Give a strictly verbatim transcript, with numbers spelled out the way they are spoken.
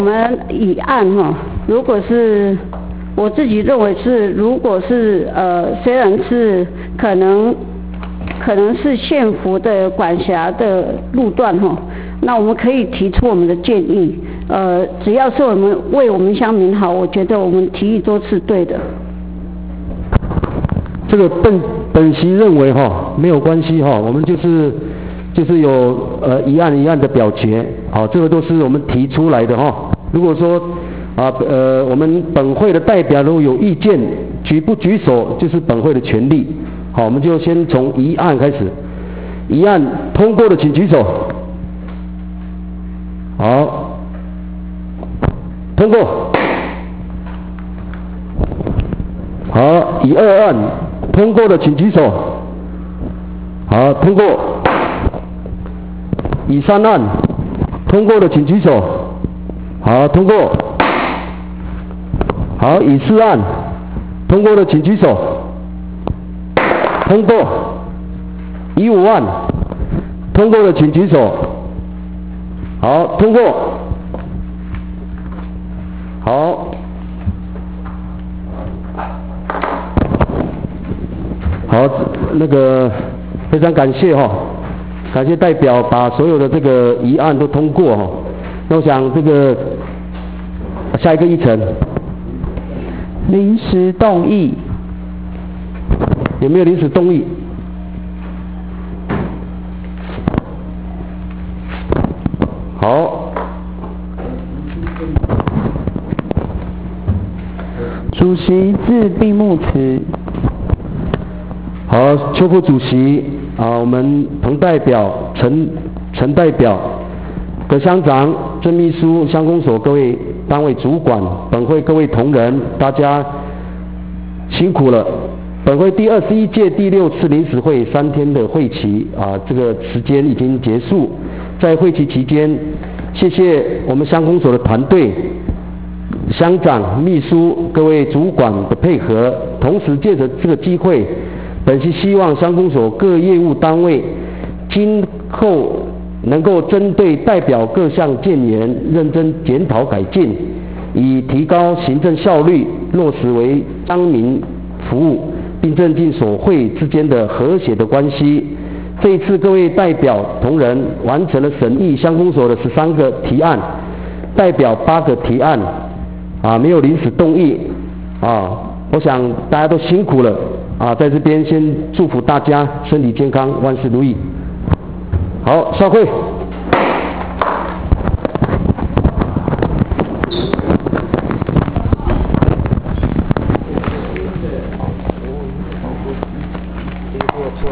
我们以案哈，如果是我自己认为是，如果是呃，虽然是可能可能是县府的管辖的路段哈，那我们可以提出我们的建议，呃，只要是我们为我们乡民好，我觉得我们提议都是对的。 这个本本席认为哈，没有关系哈，我们就是就是有呃一案一案的表决，好，这个都是我们提出来的哈。如果说啊呃我们本会的代表如果有意见，举不举手就是本会的权利。好，我们就先从一案开始，一案通过的请举手。好，通过。好，以二案通过的请举手。好，通过。以三案通过的请举手。好，通过。好，以四案通过的请举手。通过。以五案通过的请举手。好，通过。好。好，那个非常感谢哈，感谢代表把所有的这个议案都通过哈。那我想这个下一个议程， 临时动议， 有没有临时动议？好， 主席自闭幕词。 好，邱副主席啊，我们彭代表、陈陈代表、葛乡长、郑秘书、乡公所各位单位主管、本会各位同仁，大家辛苦了。本会第二十一届第六次临时会三天的会期啊，这个时间已经结束。在会期期间，谢谢我们乡公所的团队、乡长、秘书各位主管的配合，同时借着这个机会。本席希望乡公所各业务单位今后能够针对代表各项建言认真检讨改进，以提高行政效率，落实为乡民服务，并增进所会之间的和谐的关系。这一次各位代表同仁完成了审议乡公所的十三个提案，代表八个提案，啊，没有临时动议，啊，我想大家都辛苦了。啊，在这边先祝福大家身体健康，万事如意。好，散会。